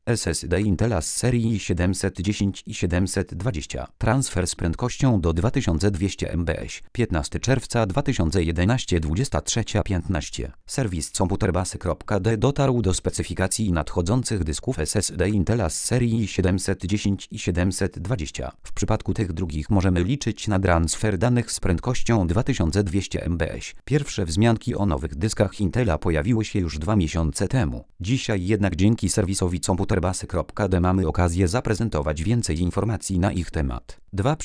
SSD Intela z serii 710 i 720. Transfer z prędkością do 2200 MB. 15 czerwca 2011 23:15. Serwis computerbase.d dotarł do specyfikacji nadchodzących dysków SSD Intela z serii 710 i 720. W przypadku tych drugich możemy liczyć na transfer danych z prędkością 2200 MB. Pierwsze wzmianki o nowych dyskach Intela pojawiły się już 2 miesiące temu. Dzisiaj jednak dzięki serwisowi computerbase.d mamy okazję zaprezentować więcej informacji na ich temat.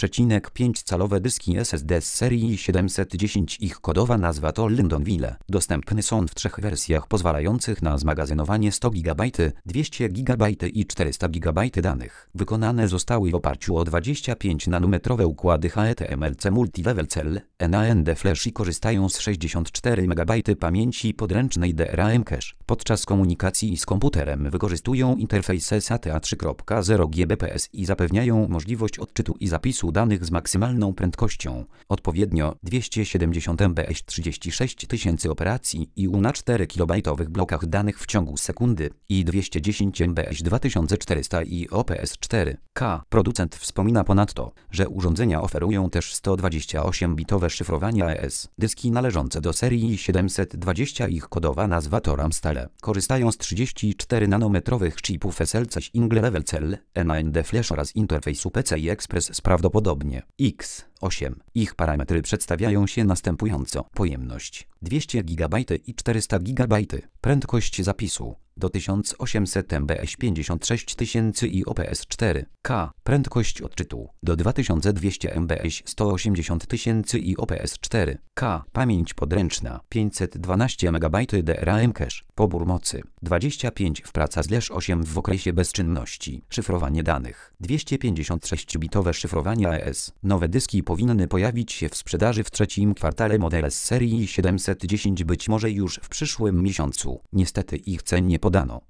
2,5-calowe dyski SSD z serii 710. Ich kodowa nazwa to Lindonville. Dostępne są w 3 wersjach pozwalających na zmagazynowanie 100 GB, 200 GB i 400 GB danych. Wykonane zostały w oparciu o 25-nanometrowe układy HETMLC Multilevel Cell, NAND Flash i korzystają z 64 MB pamięci podręcznej DRAM Cache. Podczas komunikacji z komputerem wykorzystują interfejs SATA 3.0 Gbps i zapewniają możliwość odczytu i zapisu danych z maksymalną prędkością, odpowiednio 270 MB 36 000 operacji i na 4 KB blokach danych w ciągu sekundy i 210 MB 2400 i OPS4K. Producent wspomina ponadto, że urządzenia oferują też 128-bitowe szyfrowanie AES. Dyski należące do serii 720, ich kodowa nazwa to RAM-Style, korzystają z 34-nanometrowych chipów SLC Single Level Cell, NAND Flash oraz interfejsu PCI Express z prawdopodobnie X8. Ich parametry przedstawiają się następująco. Pojemność 200 GB i 400 GB. Prędkość zapisu do 1800 MB 56 000 i OPS4K. Prędkość odczytu do 2200 MB 180 000 i OPS4K. Pamięć podręczna 512 MB DRAM Cache. Pobór mocy 25 w praca /8 w okresie bezczynności. Szyfrowanie danych 256-bitowe szyfrowanie AES. Nowe dyski powinny pojawić się w sprzedaży w trzecim kwartale. Modele z serii 710 być może już w przyszłym miesiącu. Niestety ich cen nie podano.